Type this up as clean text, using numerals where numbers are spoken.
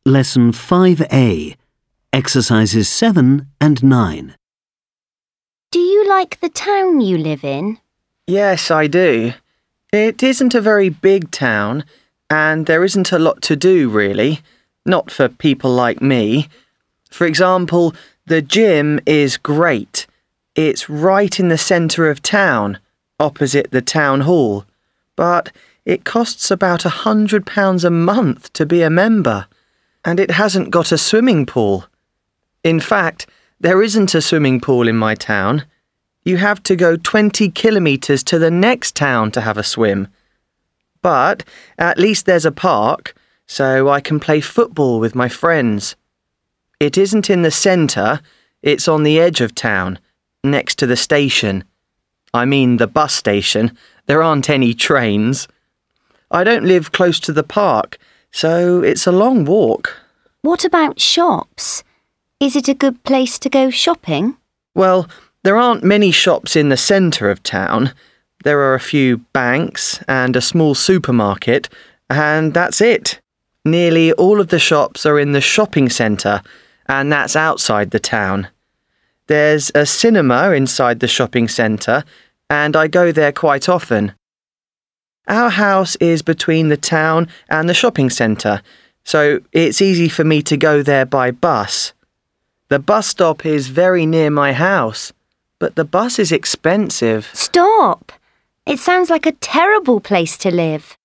Lesson 5A, Exercises 7 and 9. Do you like the town you live in? Yes, I do. It isn't a very big town, and there isn't a lot to do, really. Not for people like me. For example, the gym is great. It's right in the centre of town, opposite the town hall. But it costs about £100 a month to be a member. And it hasn't got a swimming pool. In fact, there isn't a swimming pool in my town. You have to go 20 kilometres to the next town to have a swim. But at least there's a park, so I can play football with my friends. It isn't in the centre, it's on the edge of town, next to the station. I mean the bus station. There aren't any trains. I don't live close to the park, so it's a long walk. What about shops? Is it a good place to go shopping? Well, there aren't many shops in the centre of town. There are a few banks and a small supermarket, and that's it. Nearly all of the shops are in the shopping centre, and that's outside the town. There's a cinema inside the shopping centre, and I go there quite often. Our house is between the town and the shopping centre, so it's easy for me to go there by bus. The bus stop is very near my house, but the bus is expensive. Stop! It sounds like a terrible place to live.